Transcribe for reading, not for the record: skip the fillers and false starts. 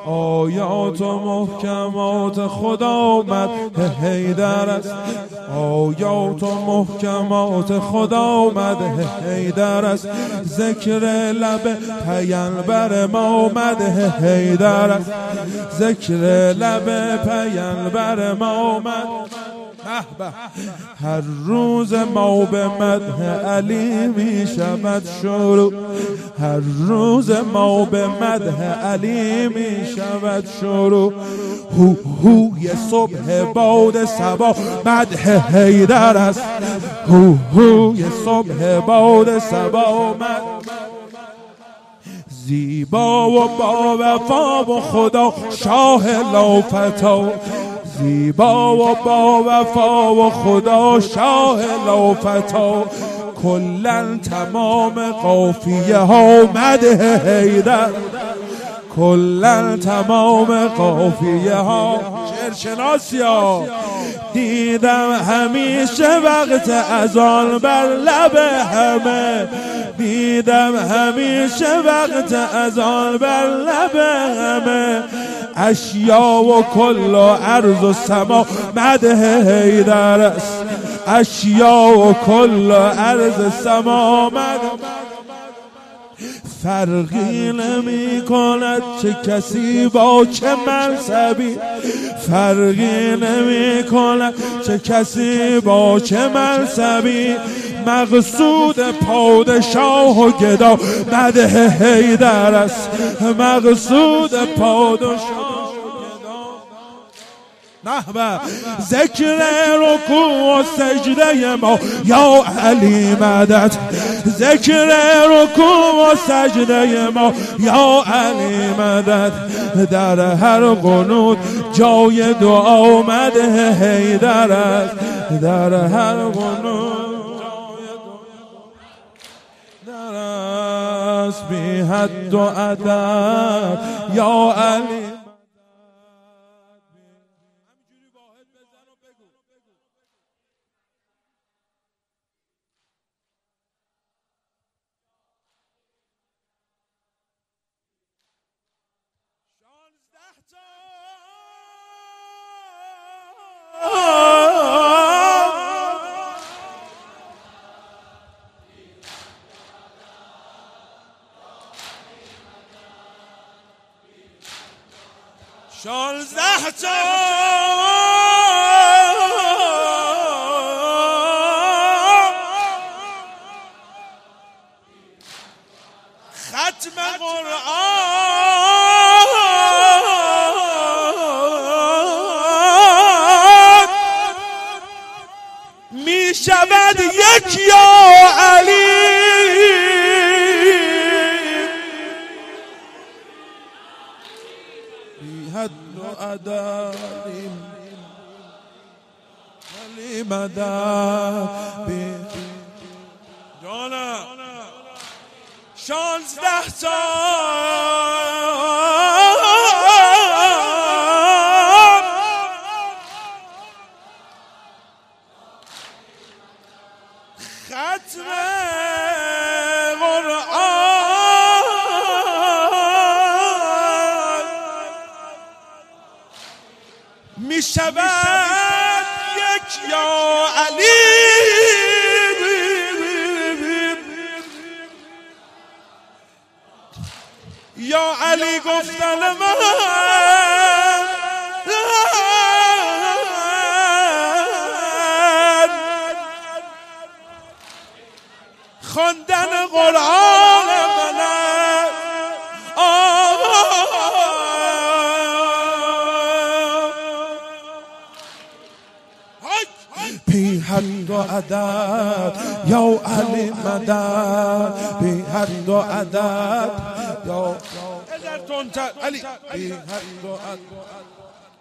آیات و محکمات خدا آمد حیدر است. آیات و محکمات خدا آمد حیدر است. ذکر لب پیامبر ما آمد حیدر است. ذکر لب پیامبر ما آمد. هر روز ما به مدح علی می شود شروع. هر روز ما به مدح علی می شود شروع. هوی صبح باد صبا مدح حیدر است. هوی صبح باد صبا مدح. زیبا و با وفا و خدا شاه لافتا. زیبا و با وفا و خدا شاه لافتا. کلن تمام قافیه ها مدح حیدر. کلن تمام قافیه ها. شعرشناسی ها. دیدم همیشه وقت اذان بر لب همه. دیدم همیشه وقت اذان بر لب همه. اشیا و کل و عرض و سما مدح حیدر است. اشیا و کل و عرض سما مدح. فرقی نمی کند چه کسی با چه منصبی. فرقی نمی کند چه کسی با چه منصبی. مقصود پادشاه و گدا مدح حیدر است. مقصود پادشاه نحوه. ذکر رکوع و سجده ما یا علی مدد. ذکر رکوع و سجده ما یا علی مدد. در هر قنوت جای دعا مدح حیدر است. در هر قنوت در است بی حد و عدد یا علی. شانزده تا ختم قرآن می شود یک یا علی. حد و عدد علی مدد. جانم 16 تا ختم قرآن می شود یک یا علی. یا علی گفتن من خواندن قرآن من بی حد و عدد یا علی مدد. بی حد و عدد یا علی بی حد و عدد.